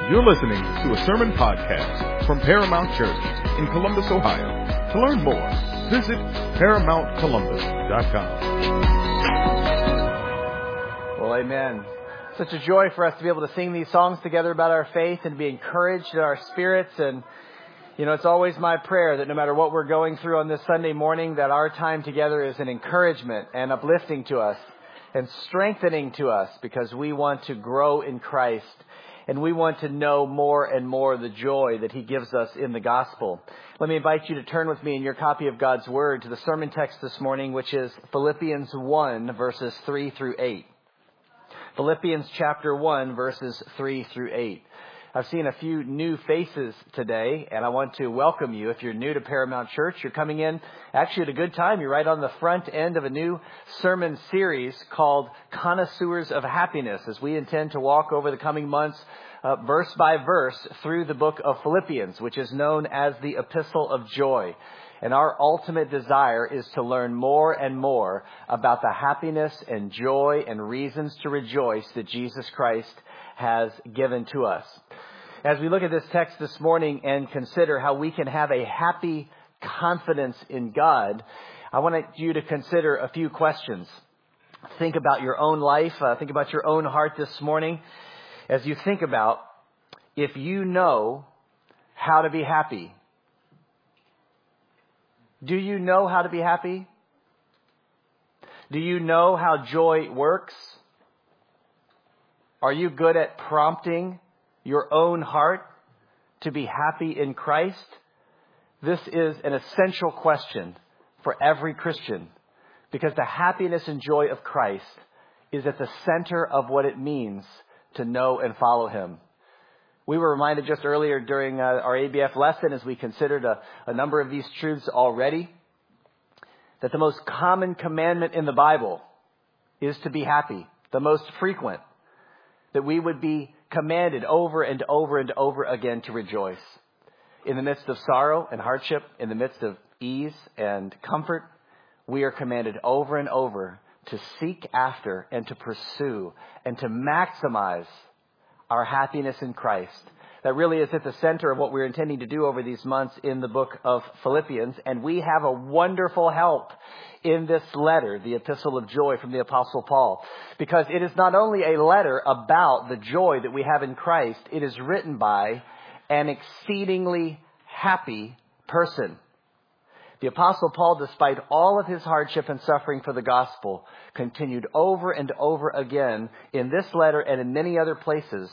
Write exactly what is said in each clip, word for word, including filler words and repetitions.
You're listening to a sermon podcast from Paramount Church in Columbus, Ohio. To learn more, visit paramount columbus dot com. Well, amen. Such a joy for us to be able to sing these songs together about our faith and be encouraged in our spirits. And, you know, it's always my prayer that no matter what we're going through on this Sunday morning, that our time together is an encouragement and uplifting to us and strengthening to us, because we want to grow in Christ. And we want to know more and more the joy that He gives us in the gospel. Let me invite you to turn with me in your copy of God's Word to the sermon text this morning, which is Philippians one, verses three through eight. Philippians chapter one, verses three through eight. I've seen a few new faces today, and I want to welcome you. If you're new to Paramount Church, you're coming in actually at a good time. You're right on the front end of a new sermon series called Connoisseurs of Happiness, as we intend to walk over the coming months, uh, verse by verse, through the book of Philippians, which is known as the Epistle of Joy. And our ultimate desire is to learn more and more about the happiness and joy and reasons to rejoice that Jesus Christ has given to us. As we look at this text this morning and consider how we can have a happy confidence in God, I want you to consider a few questions. Think about your own life. Uh, think about your own heart this morning as you think about if you know how to be happy. Do you know how to be happy? Do you know how joy works? Are you good at prompting your own heart to be happy in Christ? This is an essential question for every Christian, because the happiness and joy of Christ is at the center of what it means to know and follow Him. We were reminded just earlier during uh, our A B F lesson, as we considered a, a number of these truths already, that the most common commandment in the Bible is to be happy, the most frequent, that we would be commanded over and over and over again to rejoice. In the midst of sorrow and hardship, in the midst of ease and comfort, we are commanded over and over to seek after and to pursue and to maximize our happiness in Christ. That really is at the center of what we're intending to do over these months in the book of Philippians. And we have a wonderful help in this letter, the Epistle of Joy from the Apostle Paul. Because it is not only a letter about the joy that we have in Christ, it is written by an exceedingly happy person. The Apostle Paul, despite all of his hardship and suffering for the gospel, continued over and over again in this letter and in many other places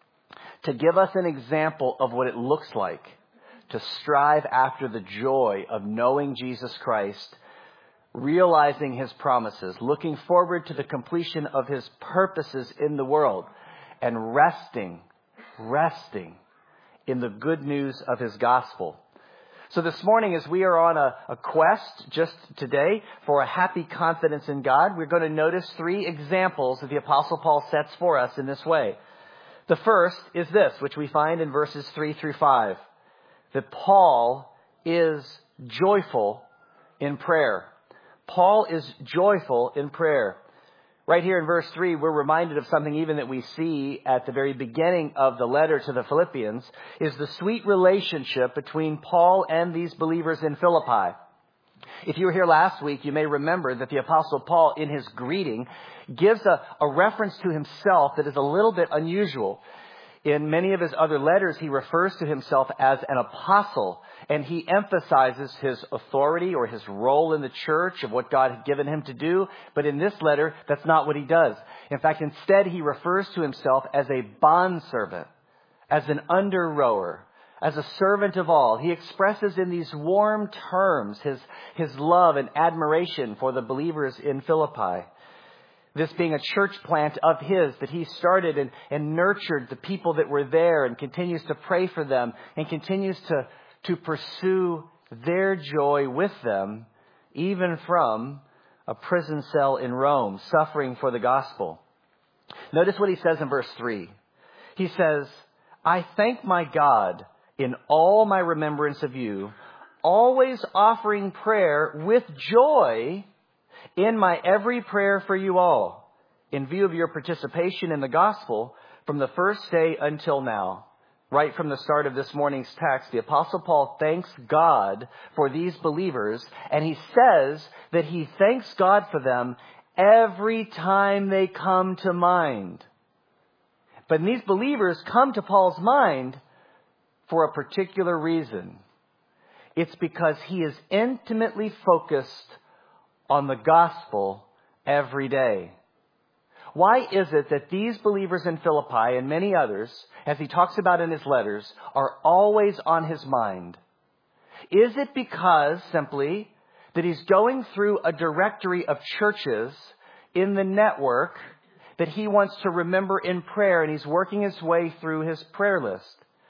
to give us an example of what it looks like to strive after the joy of knowing Jesus Christ, realizing His promises, looking forward to the completion of His purposes in the world, and resting, resting in the good news of His gospel. So this morning, as we are on a, a quest just today for a happy confidence in God, we're going to notice three examples that the Apostle Paul sets for us in this way. The first is this, which we find in verses three through five, that Paul is joyful in prayer. Paul is joyful in prayer. Right here in verse three, we're reminded of something even that we see at the very beginning of the letter to the Philippians, is the sweet relationship between Paul and these believers in Philippi. If you were here last week, you may remember that the Apostle Paul, in his greeting, gives a, a reference to himself that is a little bit unusual. In many of his other letters, he refers to himself as an apostle, and he emphasizes his authority or his role in the church of what God had given him to do. But in this letter, that's not what he does. In fact, instead, he refers to himself as a bondservant, as an under-rower, as a servant of all. He expresses in these warm terms his, his love and admiration for the believers in Philippi. This being a church plant of his that he started and, and nurtured the people that were there, and continues to pray for them and continues to, to pursue their joy with them, even from a prison cell in Rome, suffering for the gospel. Notice what he says in verse three. He says, "I thank my God in all my remembrance of you, always offering prayer with joy in my every prayer for you all, in view of your participation in the gospel from the first day until now, right from the start of this morning's text, the Apostle Paul thanks God for these believers, and he says that he thanks God for them every time they come to mind. But these believers come to Paul's mind for a particular reason. It's because he is intimately focused on the gospel every day. Why is it that these believers in Philippi and many others, as he talks about in his letters, are always on his mind? Is it because simply that he's going through a directory of churches in the network that he wants to remember in prayer, and he's working his way through his prayer list?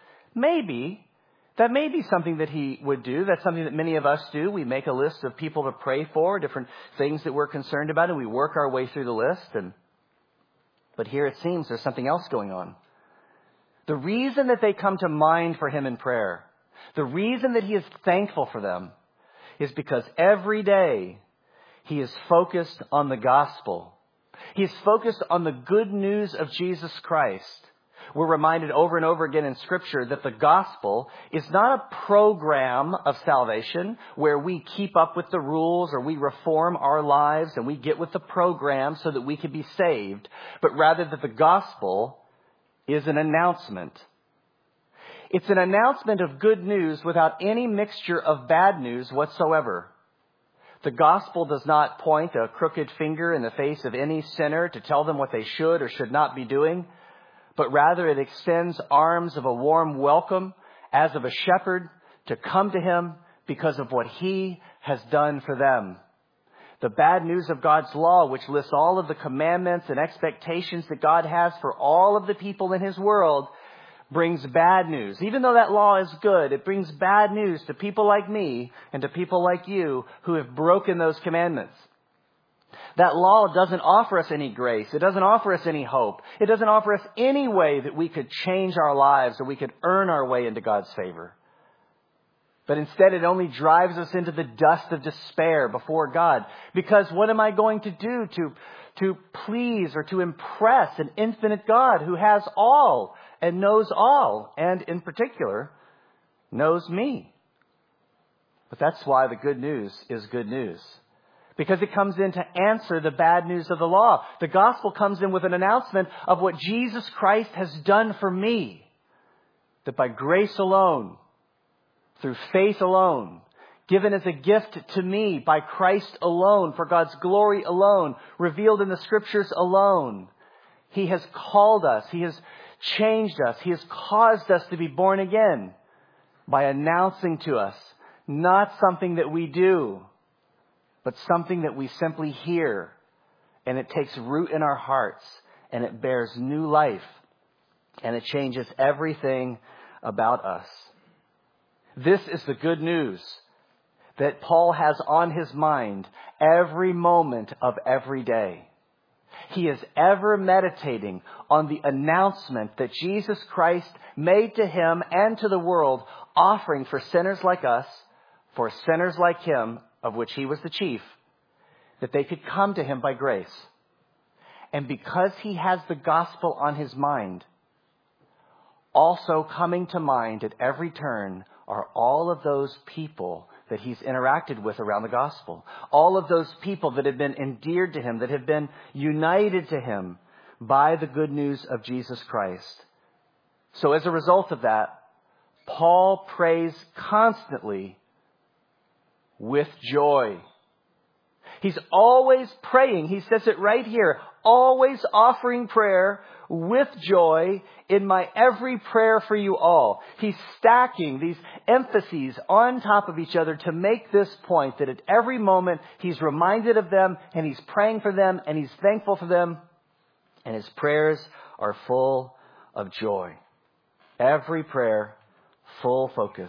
Maybe. That may be something that he would do. That's something that many of us do. We make a list of people to pray for, different things that we're concerned about, and we work our way through the list. And But here it seems there's something else going on. The reason that they come to mind for him in prayer, the reason that he is thankful for them, is because every day he is focused on the gospel. He is focused on the good news of Jesus Christ. We're reminded over and over again in Scripture that the gospel is not a program of salvation where we keep up with the rules or we reform our lives and we get with the program so that we can be saved, but rather that the gospel is an announcement. It's an announcement of good news without any mixture of bad news whatsoever. The gospel does not point a crooked finger in the face of any sinner to tell them what they should or should not be doing, but rather it extends arms of a warm welcome as of a shepherd to come to him because of what he has done for them. The bad news of God's law, which lists all of the commandments and expectations that God has for all of the people in his world, brings bad news. Even though that law is good, it brings bad news to people like me and to people like you who have broken those commandments. That law doesn't offer us any grace. It doesn't offer us any hope. It doesn't offer us any way that we could change our lives or we could earn our way into God's favor. But instead, it only drives us into the dust of despair before God. Because what am I going to do to, to please or to impress an infinite God who has all and knows all, and in particular, knows me? But that's why the good news is good news. Because it comes in to answer the bad news of the law. The gospel comes in with an announcement of what Jesus Christ has done for me. That by grace alone, through faith alone, given as a gift to me by Christ alone, for God's glory alone, revealed in the Scriptures alone, he has called us, he has changed us, he has caused us to be born again by announcing to us not something that we do, but something that we simply hear, and it takes root in our hearts, and it bears new life, and it changes everything about us. This is the good news that Paul has on his mind every moment of every day. He is ever meditating on the announcement that Jesus Christ made to him and to the world, offering for sinners like us, for sinners like him, of which he was the chief, that they could come to him by grace. And because he has the gospel on his mind, also coming to mind at every turn are all of those people that he's interacted with around the gospel. All of those people that have been endeared to him, that have been united to him by the good news of Jesus Christ. So as a result of that, Paul prays constantly with joy. He's always praying. He says it right here. Always offering prayer with joy in my every prayer for you all. He's stacking these emphases on top of each other to make this point that at every moment he's reminded of them and he's praying for them and he's thankful for them. And his prayers are full of joy. Every prayer, full focus.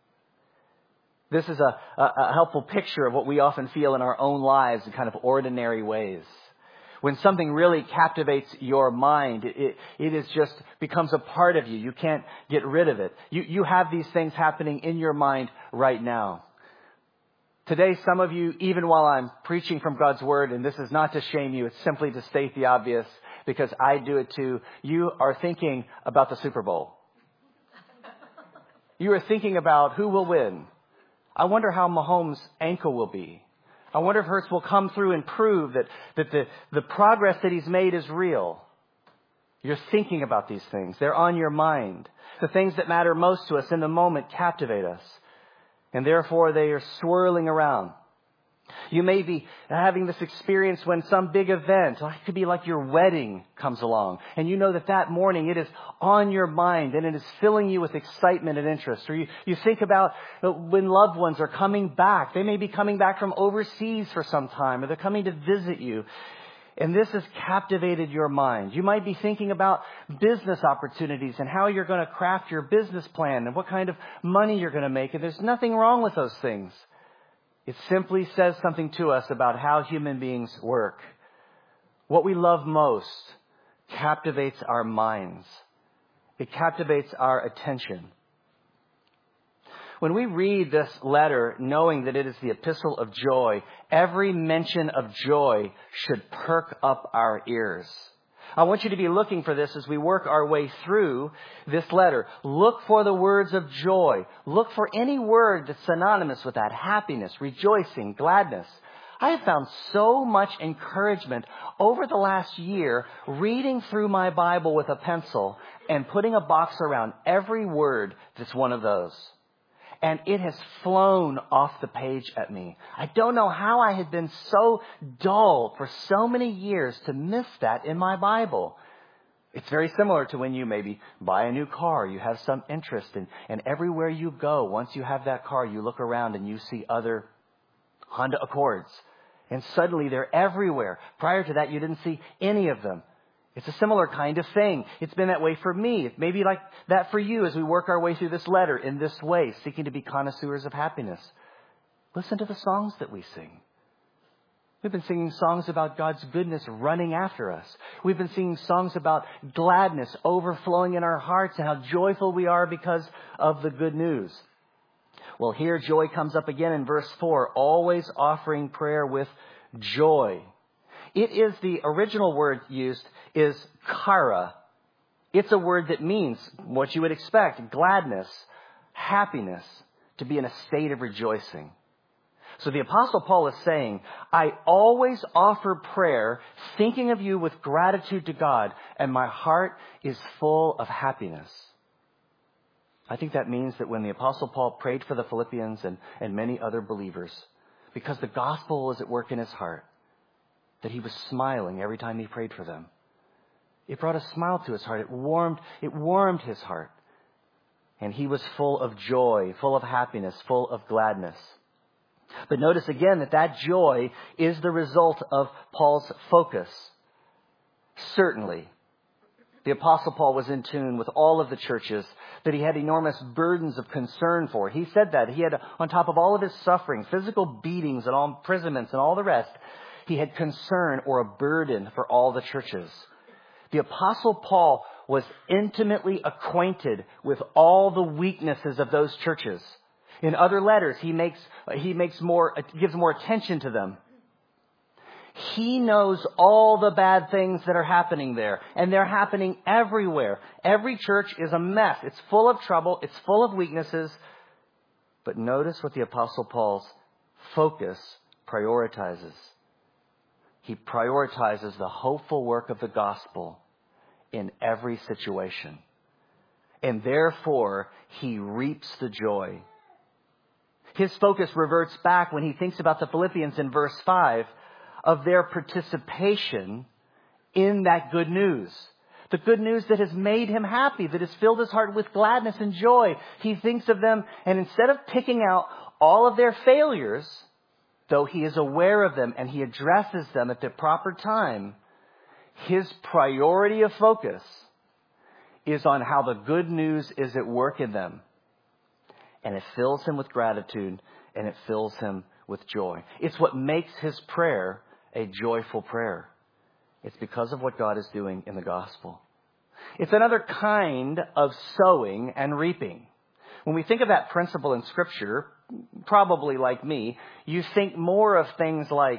This is a, a, a helpful picture of what we often feel in our own lives in kind of ordinary ways. When something really captivates your mind, it, it, it is just becomes a part of you. You can't get rid of it. You, you have these things happening in your mind right now. Today, some of you, even while I'm preaching from God's Word, and this is not to shame you, it's simply to state the obvious, because I do it too, you are thinking about the Super Bowl. You are thinking about who will win. I wonder how Mahomes' ankle will be. I wonder if Hurts will come through and prove that, that the, the progress that he's made is real. You're thinking about these things. They're on your mind. The things that matter most to us in the moment captivate us. And therefore they are swirling around. You may be having this experience when some big event, it could be like your wedding, comes along. And you know that that morning it is on your mind and it is filling you with excitement and interest. Or you, you think about when loved ones are coming back. They may be coming back from overseas for some time, or they're coming to visit you. And this has captivated your mind. You might be thinking about business opportunities and how you're going to craft your business plan and what kind of money you're going to make. And there's nothing wrong with those things. It simply says something to us about how human beings work. What we love most captivates our minds. It captivates our attention. When we read this letter, knowing that it is the epistle of joy, every mention of joy should perk up our ears. I want you to be looking for this as we work our way through this letter. Look for the words of joy. Look for any word that's synonymous with that: happiness, rejoicing, gladness. I have found so much encouragement over the last year reading through my Bible with a pencil and putting a box around every word that's one of those. And it has flown off the page at me. I don't know how I had been so dull for so many years to miss that in my Bible. It's very similar to when you maybe buy a new car. You have some interest in, and everywhere you go, once you have that car, you look around and you see other Honda Accords. And suddenly they're everywhere. Prior to that, you didn't see any of them. It's a similar kind of thing. It's been that way for me. It may be like that for you as we work our way through this letter in this way, seeking to be connoisseurs of happiness. Listen to the songs that we sing. We've been singing songs about God's goodness running after us. We've been singing songs about gladness overflowing in our hearts and how joyful we are because of the good news. Well, here joy comes up again in verse four, always offering prayer with joy. It is the original word used is chara. It's a word that means what you would expect: gladness, happiness, to be in a state of rejoicing. So the Apostle Paul is saying, I always offer prayer thinking of you with gratitude to God, and my heart is full of happiness. I think that means that when the Apostle Paul prayed for the Philippians and, and many other believers, because the gospel was at work in his heart, that he was smiling every time he prayed for them. It brought a smile to his heart. It warmed, it warmed his heart. And he was full of joy, full of happiness, full of gladness. But notice again that that joy is the result of Paul's focus. Certainly, the Apostle Paul was in tune with all of the churches that he had enormous burdens of concern for. He said that. He had, on top of all of his suffering, physical beatings and all imprisonments and all the rest, he had concern or a burden for all the churches. The Apostle Paul was intimately acquainted with all the weaknesses of those churches. In other letters, he makes, he makes more, gives more attention to them. He knows all the bad things that are happening there, and they're happening everywhere. Every church is a mess. It's full of trouble. It's full of weaknesses. But notice what the Apostle Paul's focus prioritizes. He prioritizes the hopeful work of the gospel in every situation. And therefore, he reaps the joy. His focus reverts back when he thinks about the Philippians in verse five of their participation in that good news. The good news that has made him happy, that has filled his heart with gladness and joy. He thinks of them, and instead of picking out all of their failures, though he is aware of them and he addresses them at the proper time, his priority of focus is on how the good news is at work in them. And it fills him with gratitude and it fills him with joy. It's what makes his prayer a joyful prayer. It's because of what God is doing in the gospel. It's another kind of sowing and reaping. When we think of that principle in Scripture, probably like me, you think more of things like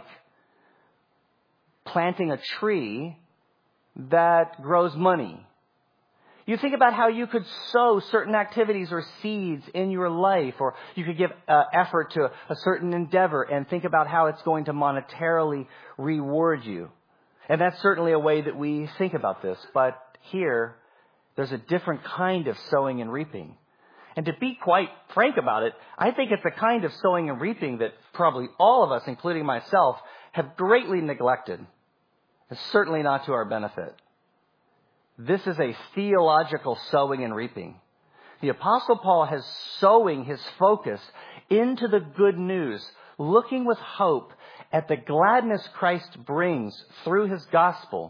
planting a tree that grows money. You think about how you could sow certain activities or seeds in your life, or you could give uh, effort to a certain endeavor and think about how it's going to monetarily reward you. And that's certainly a way that we think about this. But here, there's a different kind of sowing and reaping. And to be quite frank about it, I think it's a kind of sowing and reaping that probably all of us, including myself, have greatly neglected. It's certainly not to our benefit. This is a theological sowing and reaping. The Apostle Paul has sowing his focus into the good news, looking with hope at the gladness Christ brings through his gospel.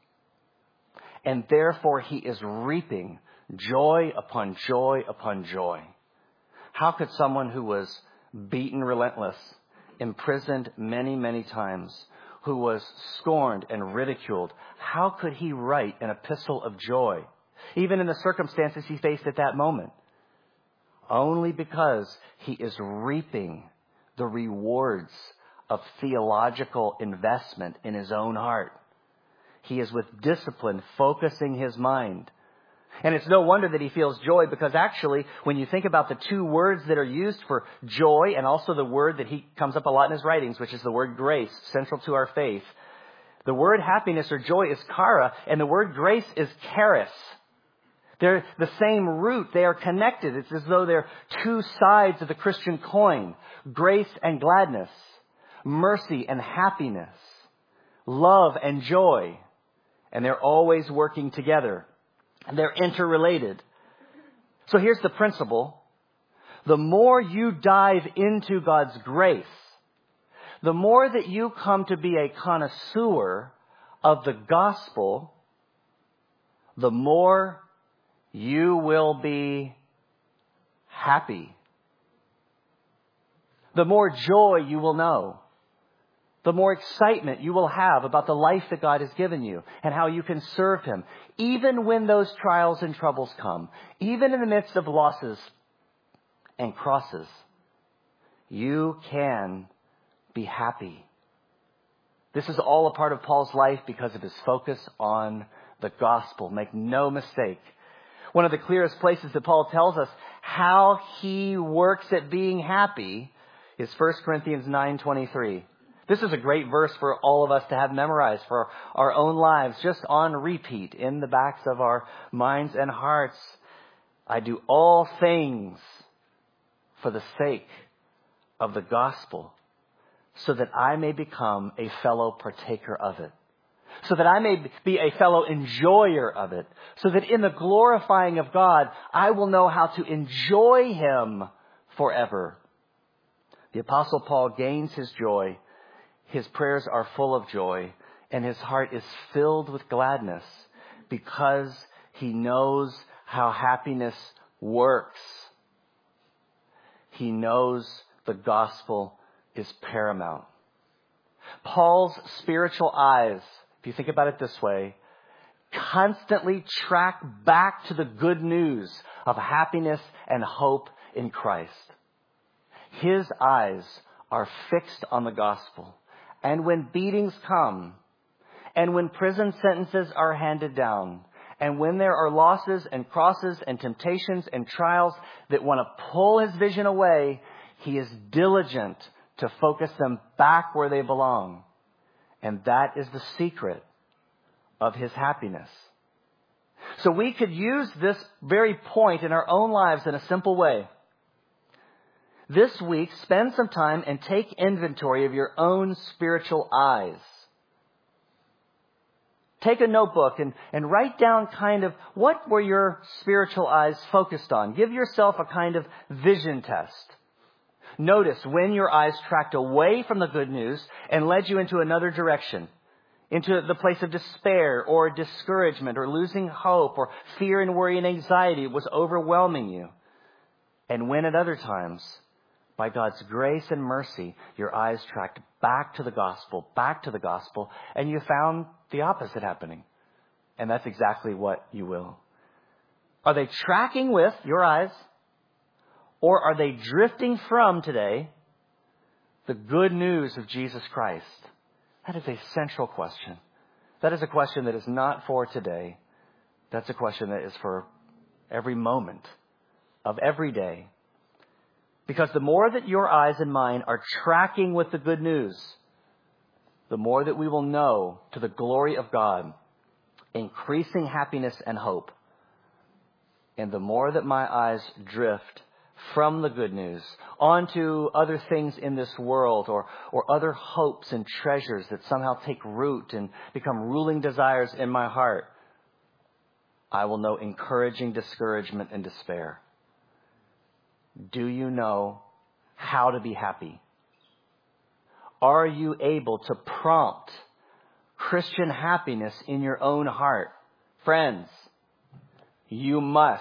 And therefore he is reaping joy upon joy upon joy. How could someone who was beaten relentless, imprisoned many, many times, who was scorned and ridiculed, how could he write an epistle of joy, even in the circumstances he faced at that moment? Only because he is reaping the rewards of theological investment in his own heart. He is with discipline focusing his mind. And it's no wonder that he feels joy, because actually, when you think about the two words that are used for joy, and also the word that he comes up a lot in his writings, which is the word grace, central to our faith. The word happiness or joy is chara, and the word grace is charis. They're the same root. They are connected. It's as though they're two sides of the Christian coin. Grace and gladness. Mercy and happiness. Love and joy. And they're always working together. They're interrelated. So here's the principle. The more you dive into God's grace, the more that you come to be a connoisseur of the gospel, the more you will be happy. The more joy you will know. The more excitement you will have about the life that God has given you and how you can serve Him. Even when those trials and troubles come, even in the midst of losses and crosses, you can be happy. This is all a part of Paul's life because of his focus on the gospel. Make no mistake. One of the clearest places that Paul tells us how he works at being happy is First Corinthians nine twenty-three. This is a great verse for all of us to have memorized for our own lives, just on repeat in the backs of our minds and hearts. I do all things for the sake of the gospel, so that I may become a fellow partaker of it, so that I may be a fellow enjoyer of it, so that in the glorifying of God, I will know how to enjoy Him forever. The Apostle Paul gains his joy. His prayers are full of joy, and his heart is filled with gladness because he knows how happiness works. He knows the gospel is paramount. Paul's spiritual eyes, if you think about it this way, constantly track back to the good news of happiness and hope in Christ. His eyes are fixed on the gospel. And when beatings come, and when prison sentences are handed down, and when there are losses and crosses and temptations and trials that want to pull his vision away, he is diligent to focus them back where they belong. And that is the secret of his happiness. So we could use this very point in our own lives in a simple way. This week, spend some time and take inventory of your own spiritual eyes. Take a notebook and, and write down kind of what were your spiritual eyes focused on. Give yourself a kind of vision test. Notice when your eyes tracked away from the good news and led you into another direction, into the place of despair or discouragement or losing hope or fear and worry and anxiety was overwhelming you. And when at other times, by God's grace and mercy, your eyes tracked back to the gospel, back to the gospel, and you found the opposite happening. And that's exactly what you will. Are they tracking with your eyes, or are they drifting from today the good news of Jesus Christ? That is a central question. That is a question that is not for today, That's a question that is for every moment of every day. Because the more that your eyes and mine are tracking with the good news, the more that we will know, to the glory of God, increasing happiness and hope. And the more that my eyes drift from the good news onto other things in this world, or, or other hopes and treasures that somehow take root and become ruling desires in my heart, I will know encouraging discouragement and despair. Do you know how to be happy? Are you able to prompt Christian happiness in your own heart? Friends, you must,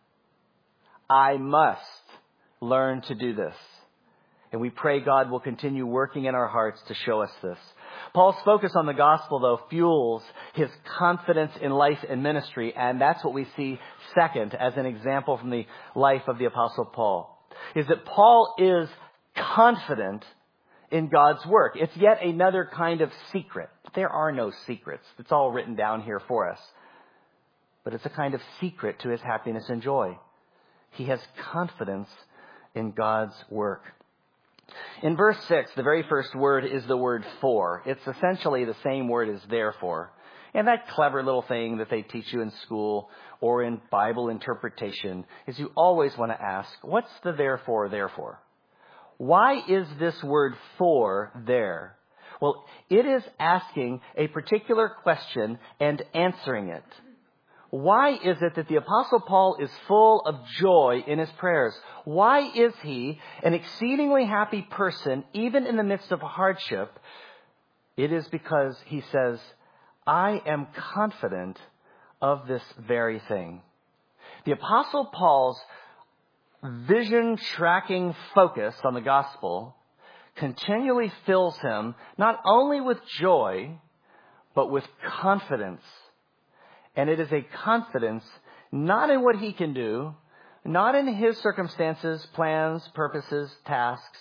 I must learn to do this. And we pray God will continue working in our hearts to show us this. Paul's focus on the gospel, though, fuels his confidence in life and ministry. And that's what we see second as an example from the life of the Apostle Paul, is that Paul is confident in God's work. It's yet another kind of secret. There are no secrets. It's all written down here for us. But it's a kind of secret to his happiness and joy. He has confidence in God's work. In verse six, the very first word is the word for. It's essentially the same word as therefore. And that clever little thing that they teach you in school or in Bible interpretation is you always want to ask, what's the therefore, therefore? Why is this word for there? Well, it is asking a particular question and answering it. Why is it that the Apostle Paul is full of joy in his prayers? Why is he an exceedingly happy person, even in the midst of hardship? It is because he says, I am confident of this very thing. The Apostle Paul's vision tracking focus on the gospel continually fills him not only with joy, but with confidence. And it is a confidence not in what he can do, not in his circumstances, plans, purposes, tasks,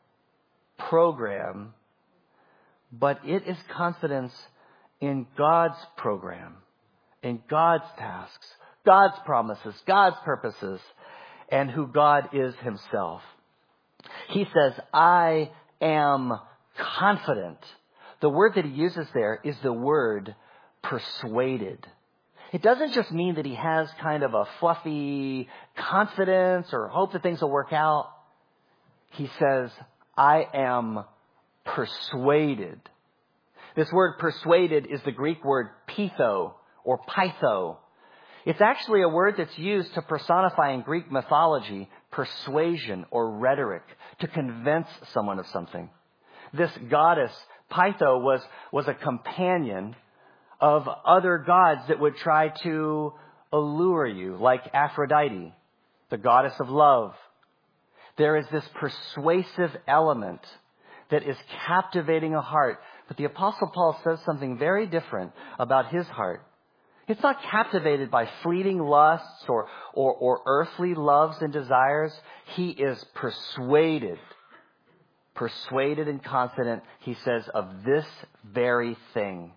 program, but it is confidence in God's program, in God's tasks, God's promises, God's purposes, and who God is himself. He says, I am confident. The word that he uses there is the word persuaded. It doesn't just mean that he has kind of a fluffy confidence or hope that things will work out. He says, I am persuaded. This word persuaded is the Greek word pitho or pytho. It's actually a word that's used to personify in Greek mythology persuasion or rhetoric, to convince someone of something. This goddess, Pytho, was, was a companion of other gods that would try to allure you, like Aphrodite, the goddess of love. There is this persuasive element that is captivating a heart. But the Apostle Paul says something very different about his heart. It's not captivated by fleeting lusts or, or, or earthly loves and desires. He is persuaded, persuaded and confident, he says, of this very thing.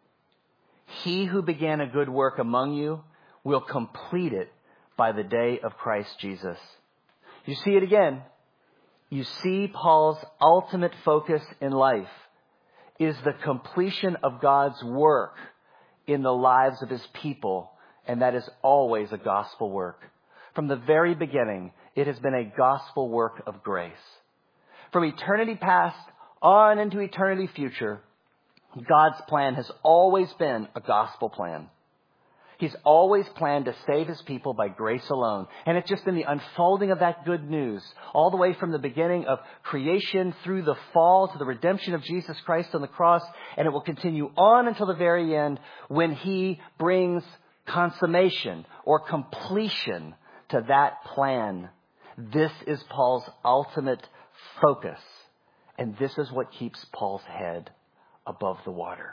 He who began a good work among you will complete it by the day of Christ Jesus. You see it again. You see Paul's ultimate focus in life is the completion of God's work in the lives of his people. And that is always a gospel work. From the very beginning, it has been a gospel work of grace. From eternity past on into eternity future, God's plan has always been a gospel plan. He's always planned to save his people by grace alone. And it's just in the unfolding of that good news, all the way from the beginning of creation through the fall to the redemption of Jesus Christ on the cross. And it will continue on until the very end when he brings consummation or completion to that plan. This is Paul's ultimate focus. And this is what keeps Paul's head above the water.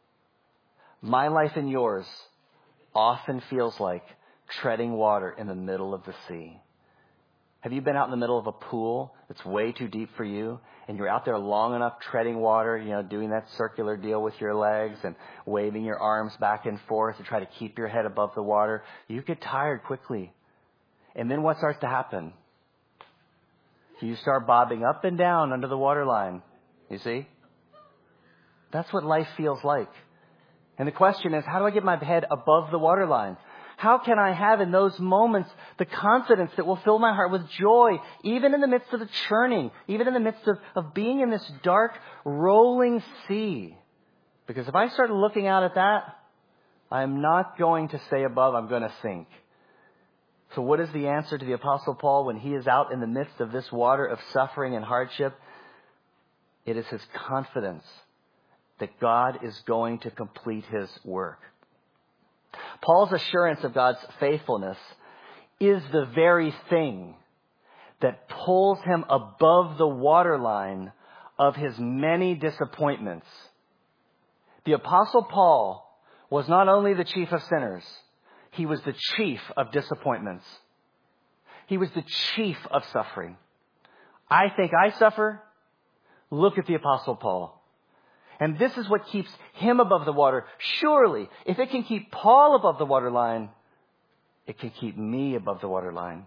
My life and yours often feels like treading water in the middle of the sea. Have you been out in the middle of a pool that's way too deep for you, and you're out there long enough treading water, you know, doing that circular deal with your legs and waving your arms back and forth to try to keep your head above the water? You get tired quickly. And then what starts to happen? You start bobbing up and down under the waterline. You see? That's what life feels like. And the question is, how do I get my head above the waterline? How can I have in those moments the confidence that will fill my heart with joy, even in the midst of the churning, even in the midst of, of being in this dark, rolling sea? Because if I start looking out at that, I'm not going to stay above, I'm going to sink. So what is the answer to the Apostle Paul when he is out in the midst of this water of suffering and hardship? It is his confidence that God is going to complete his work. Paul's assurance of God's faithfulness is the very thing that pulls him above the waterline of his many disappointments. The Apostle Paul was not only the chief of sinners, he was the chief of disappointments. He was the chief of suffering. I think I suffer. Look at the Apostle Paul. And this is what keeps him above the water. Surely, if it can keep Paul above the waterline, it can keep me above the waterline.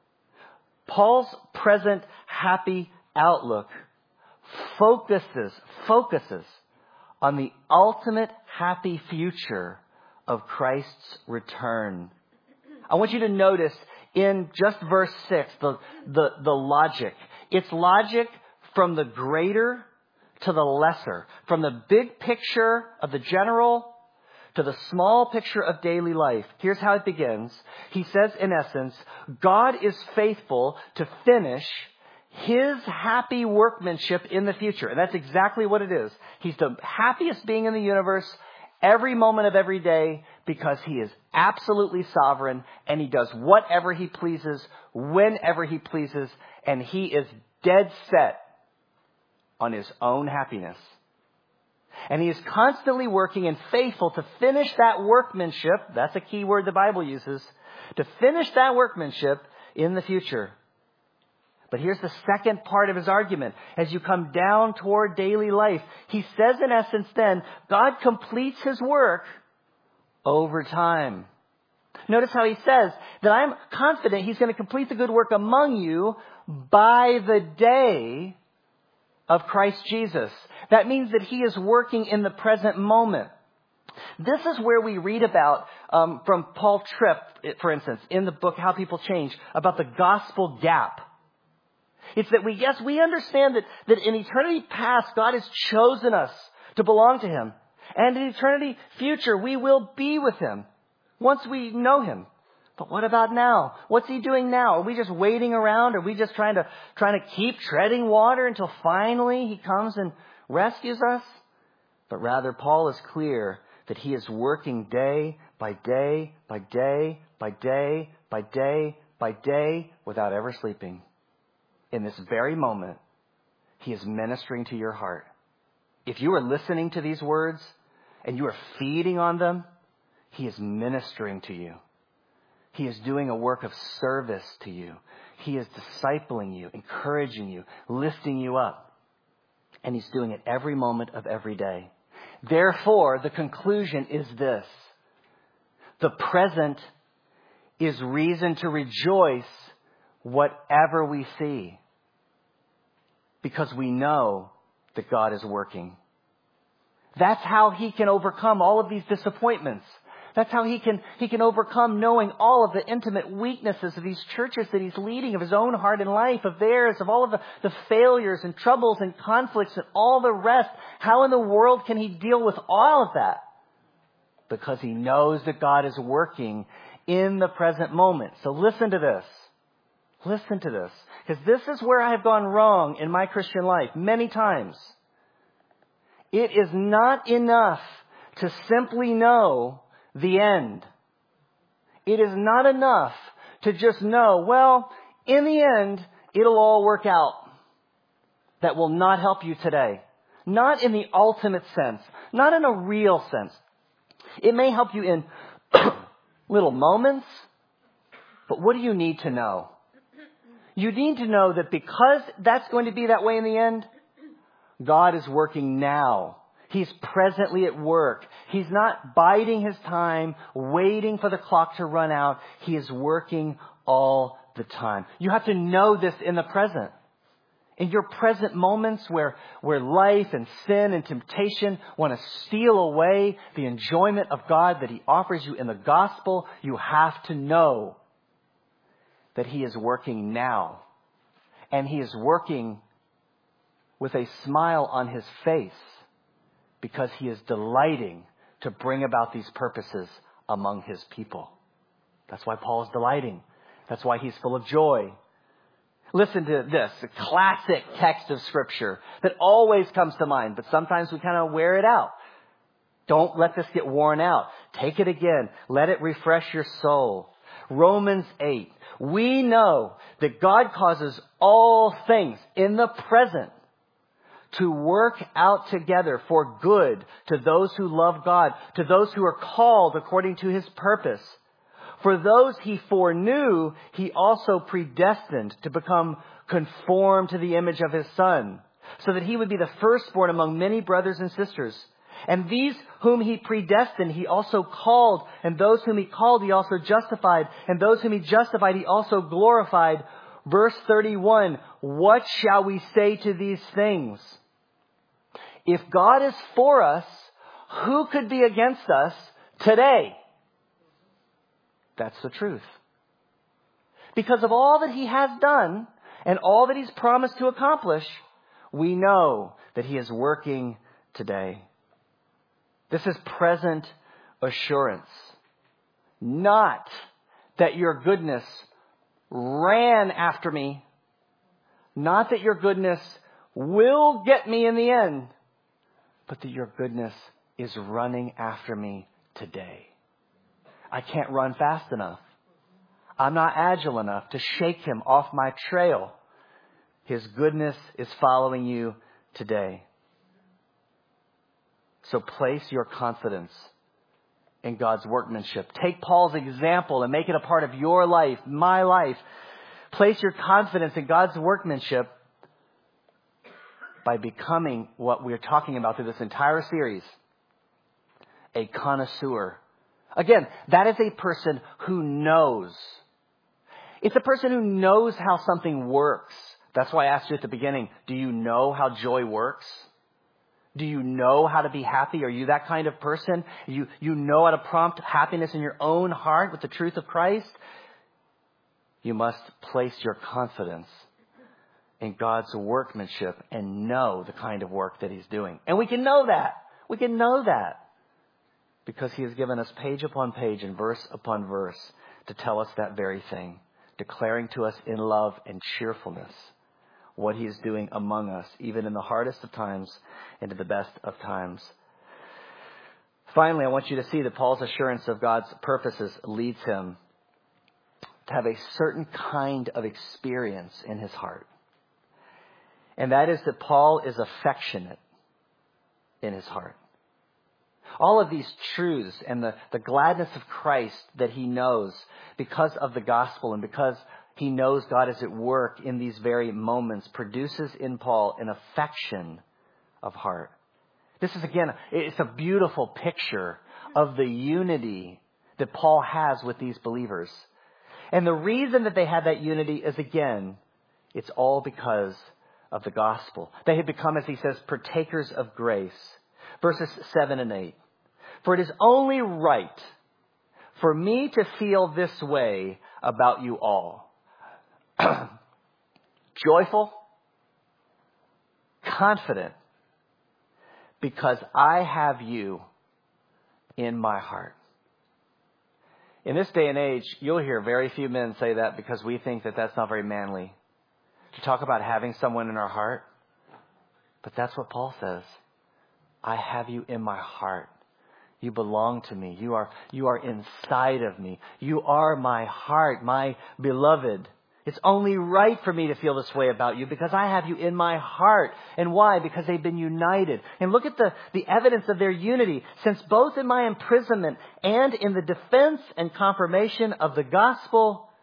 Paul's present happy outlook focuses, focuses on the ultimate happy future of Christ's return. I want you to notice in just verse six, the, the, the logic. It's logic from the greater to the lesser, from the big picture of the general to the small picture of daily life. Here's how it begins. He says, in essence, God is faithful to finish his happy workmanship in the future. And that's exactly what it is. He's the happiest being in the universe every moment of every day because he is absolutely sovereign and he does whatever he pleases, whenever he pleases, and he is dead set on his own happiness. And he is constantly working and faithful to finish that workmanship. That's a key word the Bible uses. To finish that workmanship in the future. But here's the second part of his argument. As you come down toward daily life, he says in essence then, God completes his work over time. Notice how he says that I'm confident he's going to complete the good work among you by the day of Christ Jesus. That means that he is working in the present moment. This is where we read about, um, from Paul Tripp, for instance, in the book How People Change, about the gospel gap. It's that we, yes, we understand that, that in eternity past, God has chosen us to belong to him. And in eternity future, we will be with him once we know him. But what about now? What's he doing now? Are we just waiting around? Are we just trying to, trying to keep treading water until finally he comes and rescues us? But rather, Paul is clear that he is working day by day, by day, by day, by day, by day, without ever sleeping. In this very moment, he is ministering to your heart. If you are listening to these words and you are feeding on them, he is ministering to you. He is doing a work of service to you. He is discipling you, encouraging you, lifting you up. And he's doing it every moment of every day. Therefore, the conclusion is this. The present is reason to rejoice whatever we see. Because we know that God is working. That's how he can overcome all of these disappointments. That's how he can, he can overcome knowing all of the intimate weaknesses of these churches that he's leading, of his own heart and life, of theirs, of all of the, the failures and troubles and conflicts and all the rest. How in the world can he deal with all of that? Because he knows that God is working in the present moment. So listen to this. Listen to this. Because this is where I have gone wrong in my Christian life many times. It is not enough to simply know the end. It is not enough to just know, well, in the end, it'll all work out. That will not help you today. Not in the ultimate sense. Not in a real sense. It may help you in little moments. But what do you need to know? you need to know that because that's going to be that way in the end, God is working now. He's presently at work. He's not biding his time, waiting for the clock to run out. He is working all the time. You have to know this in the present. In your present moments where, where life and sin and temptation want to steal away the enjoyment of God that he offers you in the gospel, you have to know that he is working now. And he is working with a smile on his face because he is delighting to bring about these purposes among his people. That's why Paul is delighting. That's why he's full of joy. Listen to this, a classic text of Scripture that always comes to mind, but sometimes we kind of wear it out. Don't let this get worn out. Take it again. Let it refresh your soul. Romans eight. We know that God causes all things in the present to work out together for good to those who love God, to those who are called according to his purpose. For those he foreknew, he also predestined to become conformed to the image of his Son, so that he would be the firstborn among many brothers and sisters. And these whom he predestined, he also called. And those whom he called, he also justified. And those whom he justified, he also glorified. Verse thirty-one, what shall we say to these things? If God is for us, who could be against us today? That's the truth. Because of all that he has done and all that he's promised to accomplish, we know that he is working today. This is present assurance. Not that your goodness ran after me. Not that your goodness will get me in the end. But that your goodness is running after me today. I can't run fast enough. I'm not agile enough to shake him off my trail. His goodness is following you today. So place your confidence in God's workmanship. Take Paul's example and make it a part of your life, my life. Place your confidence in God's workmanship by becoming what we're talking about through this entire series, a connoisseur. Again, that is a person who knows. It's a person who knows how something works. That's why I asked you at the beginning, do you know how joy works? Do you know how to be happy? Are you that kind of person? You, you know how to prompt happiness in your own heart with the truth of Christ? You must place your confidence in God's workmanship and know the kind of work that he's doing. And we can know that. We can know that. Because he has given us page upon page and verse upon verse to tell us that very thing, declaring to us in love and cheerfulness what he is doing among us, even in the hardest of times and in the best of times. Finally, I want you to see that Paul's assurance of God's purposes leads him to have a certain kind of experience in his heart. And that is that Paul is affectionate in his heart. All of these truths and the, the gladness of Christ that he knows because of the gospel and because he knows God is at work in these very moments produces in Paul an affection of heart. This is, again, it's a beautiful picture of the unity that Paul has with these believers. And the reason that they had that unity is, again, it's all because of the gospel. They had become, as he says, partakers of grace. Verses seven and eight. For it is only right for me to feel this way about you all. Joyful, confident, because I have you in my heart. In this day and age, you'll hear very few men say that because we think that that's not very manly. To talk about having someone in our heart. But that's what Paul says. I have you in my heart. You belong to me. You are, you are inside of me. You are my heart, my beloved. It's only right for me to feel this way about you because I have you in my heart. And why? Because they've been united. And look at the, the evidence of their unity. Since both in my imprisonment and in the defense and confirmation of the gospel,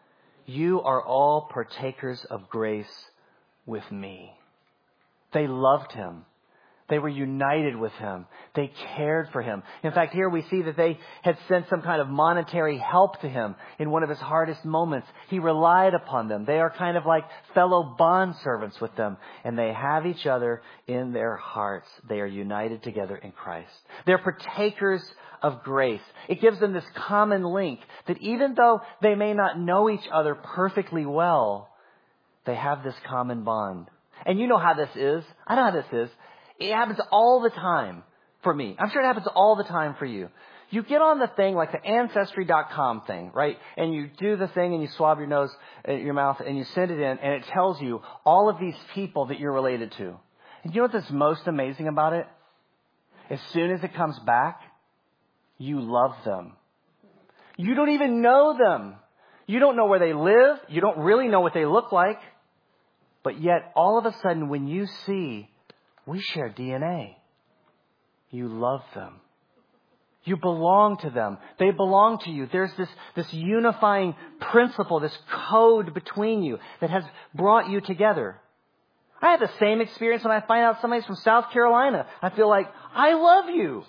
you are all partakers of grace with me. They loved him. They were united with him. They cared for him. In fact, here we see that they had sent some kind of monetary help to him in one of his hardest moments. He relied upon them. They are kind of like fellow bondservants with them. And they have each other in their hearts. They are united together in Christ. They're partakers of grace. It gives them this common link that even though they may not know each other perfectly well, they have this common bond. And you know how this is. I know how this is. It happens all the time for me. I'm sure it happens all the time for you. You get on the thing like the ancestry dot com thing, right? And you do the thing and you swab your nose, your mouth, and you send it in, and it tells you all of these people that you're related to. And you know what's most amazing about it? As soon as it comes back, you love them. You don't even know them. You don't know where they live. You don't really know what they look like. But yet, all of a sudden, when you see we share D N A, you love them. You belong to them. They belong to you. There's this, this unifying principle, this code between you that has brought you together. I have the same experience when I find out somebody's from South Carolina. I feel like, I love you.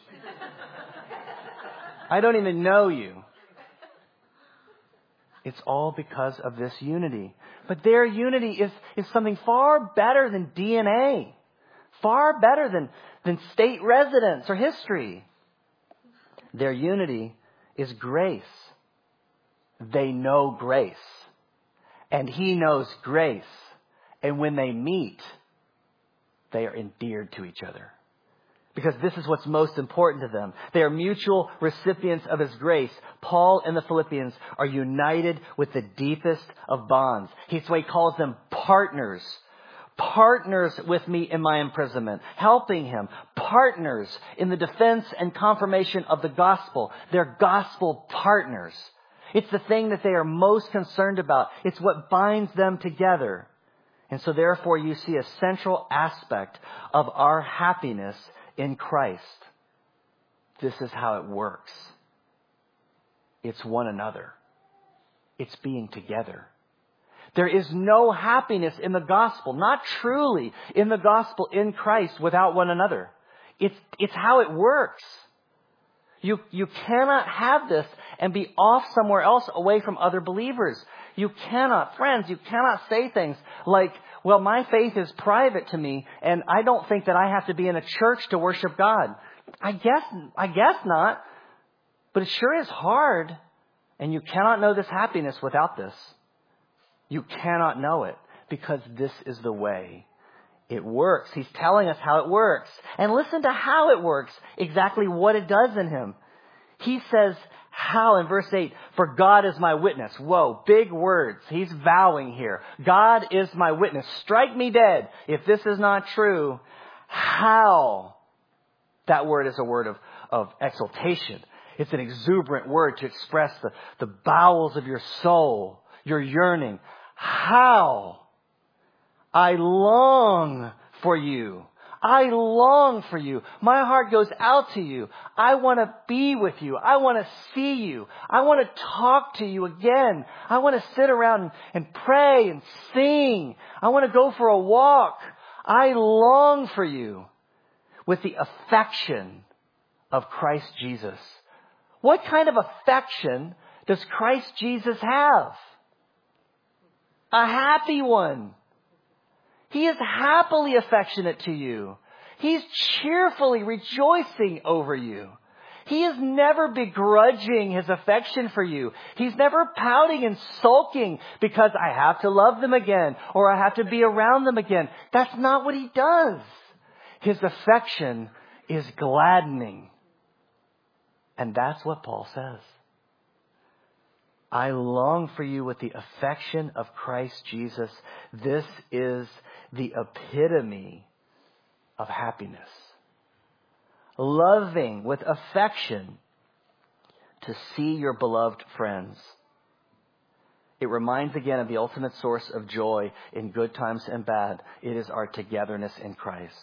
I don't even know you. It's all because of this unity. But their unity is, is something far better than D N A. Far better than, than state residence or history. Their unity is grace. They know grace. And he knows grace. And when they meet, they are endeared to each other. Because this is what's most important to them. They are mutual recipients of his grace. Paul and the Philippians are united with the deepest of bonds. That's why he calls them partners. Partners with me in my imprisonment, helping him. Partners in the defense and confirmation of the gospel. They're gospel partners. It's the thing that they are most concerned about. It's what binds them together. And so therefore you see a central aspect of our happiness in Christ. This is how it works. It's one another. It's being together. There is no happiness in the gospel, not truly in the gospel in Christ without one another. It's, it's how it works. You, you cannot have this and be off somewhere else away from other believers. You cannot, friends, you cannot say things like, well, my faith is private to me and I don't think that I have to be in a church to worship God. I guess, I guess not, but it sure is hard, and you cannot know this happiness without this. You cannot know it because this is the way it works. He's telling us how it works. And listen to how it works, exactly what it does in him. He says how in verse eight, for God is my witness. Whoa, big words. He's vowing here. God is my witness. Strike me dead if this is not true. How? That word is a word of, of exaltation. It's an exuberant word to express the, the bowels of your soul, your yearning. How I long for you. I long for you. My heart goes out to you. I want to be with you. I want to see you. I want to talk to you again. I want to sit around and, and pray and sing. I want to go for a walk. I long for you with the affection of Christ Jesus. What kind of affection does Christ Jesus have? A happy one. He is happily affectionate to you. He's cheerfully rejoicing over you. He is never begrudging his affection for you. He's never pouting and sulking because I have to love them again or I have to be around them again. That's not what he does. His affection is gladdening. And that's what Paul says. I long for you with the affection of Christ Jesus. This is the epitome of happiness. Loving with affection to see your beloved friends. It reminds again of the ultimate source of joy in good times and bad. It is our togetherness in Christ.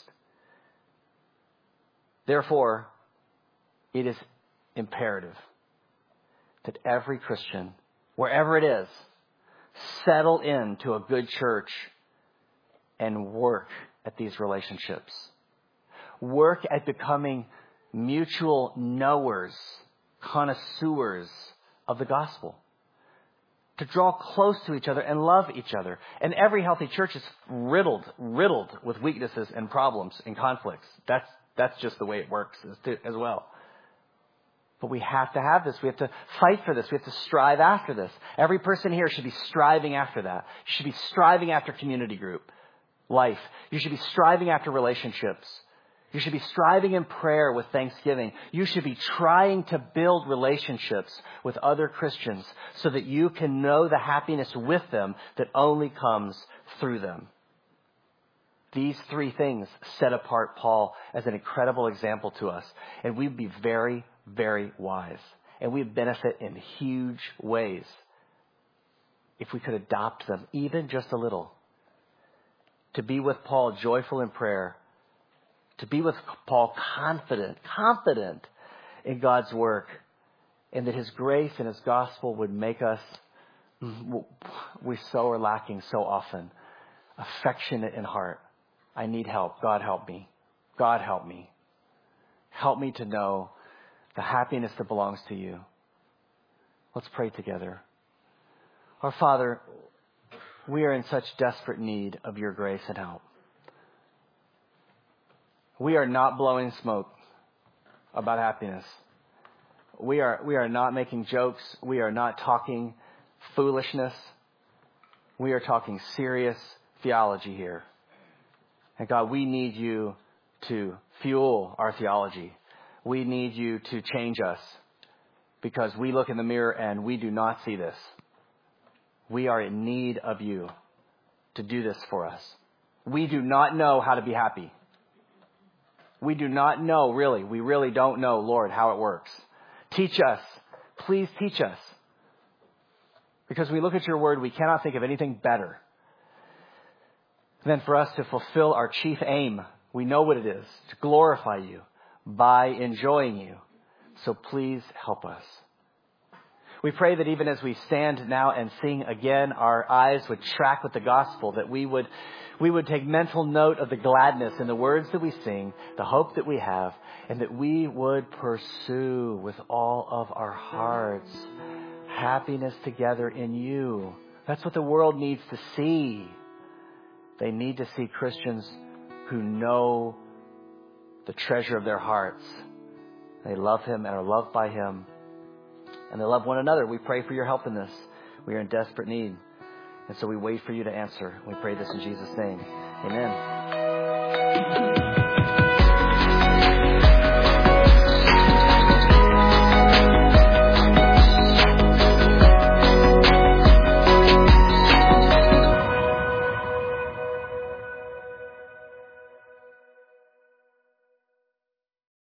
Therefore, it is imperative that every Christian, wherever it is, settle into a good church and work at these relationships. Work at becoming mutual knowers, connoisseurs of the gospel. To draw close to each other and love each other. And every healthy church is riddled, riddled with weaknesses and problems and conflicts. That's, that's just the way it works as, to, as well. But we have to have this. We have to fight for this. We have to strive after this. Every person here should be striving after that. You should be striving after community group life. You should be striving after relationships. You should be striving in prayer with thanksgiving. You should be trying to build relationships with other Christians so that you can know the happiness with them that only comes through them. These three things set apart Paul as an incredible example to us. And we'd be very, very wise. And we'd benefit in huge ways if we could adopt them, even just a little. To be with Paul joyful in prayer. To be with Paul confident, confident in God's work. And that his grace and his gospel would make us, we so are lacking so often, affectionate in heart. I need help. God help me. God help me. Help me to know the happiness that belongs to you. Let's pray together. Our Father, we are in such desperate need of your grace and help. We are not blowing smoke about happiness. We are, we are not making jokes. We are not talking foolishness. We are talking serious theology here. And God, we need you to fuel our theology. We need you to change us because we look in the mirror and we do not see this. We are in need of you to do this for us. We do not know how to be happy. We do not know, really. We really don't know, Lord, how it works. Teach us. Please teach us. Because we look at your word, we cannot think of anything better than for us to fulfill our chief aim. We know what it is, to glorify you by enjoying you. So please help us. We pray that even as we stand now and sing again, our eyes would track with the gospel, that we would we would take mental note of the gladness in the words that we sing, the hope that we have, and that we would pursue with all of our hearts happiness together in you. That's what the world needs to see. They need to see Christians who know the treasure of their hearts. They love him and are loved by him. And they love one another. We pray for your help in this. We are in desperate need. And so we wait for you to answer. We pray this in Jesus' name. Amen.